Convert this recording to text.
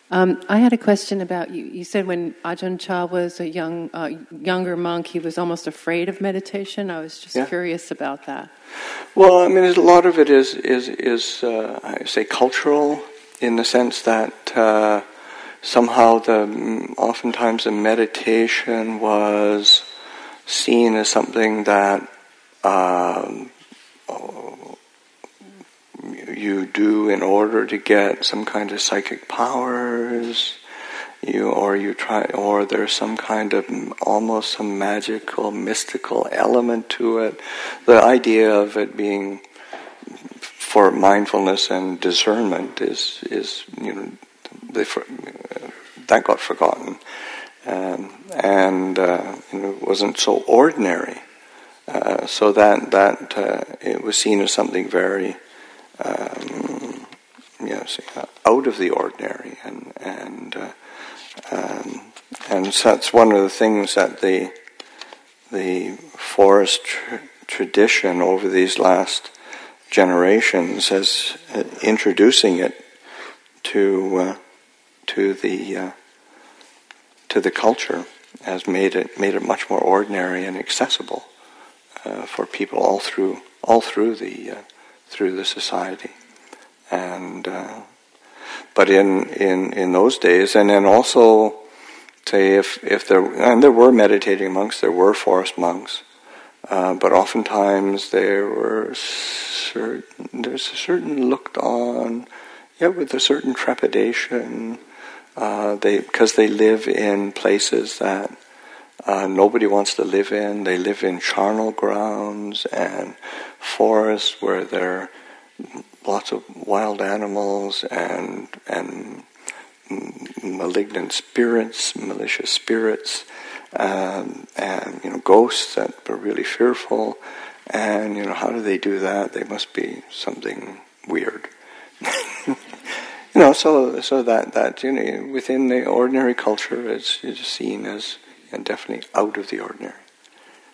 I had a question about you. You said when Ajahn Chah was a younger monk, he was almost afraid of meditation. I was just curious about that. Well, I mean, a lot of it is I say cultural, in the sense that somehow oftentimes the meditation was seen as something that you do in order to get some kind of psychic powers, or there's some kind of almost some magical, mystical element to it. The idea of it being for mindfulness and discernment is that got forgotten, and it wasn't so ordinary, so that it was seen as something very out of the ordinary, and so that's one of the things that the forest tradition over these last generations has introducing it to the culture has made it much more ordinary and accessible for people all through the society. And but in those days, and then also say if there were meditating monks, there were forest monks, but oftentimes there's a certain looked on, with a certain trepidation, because they live in places that nobody wants to live in. They live in charnel grounds and forests where there are lots of wild animals and malignant spirits, malicious spirits, and ghosts that are really fearful. And how do they do that? They must be something weird. So that within the ordinary culture, it's seen as definitely out of the ordinary.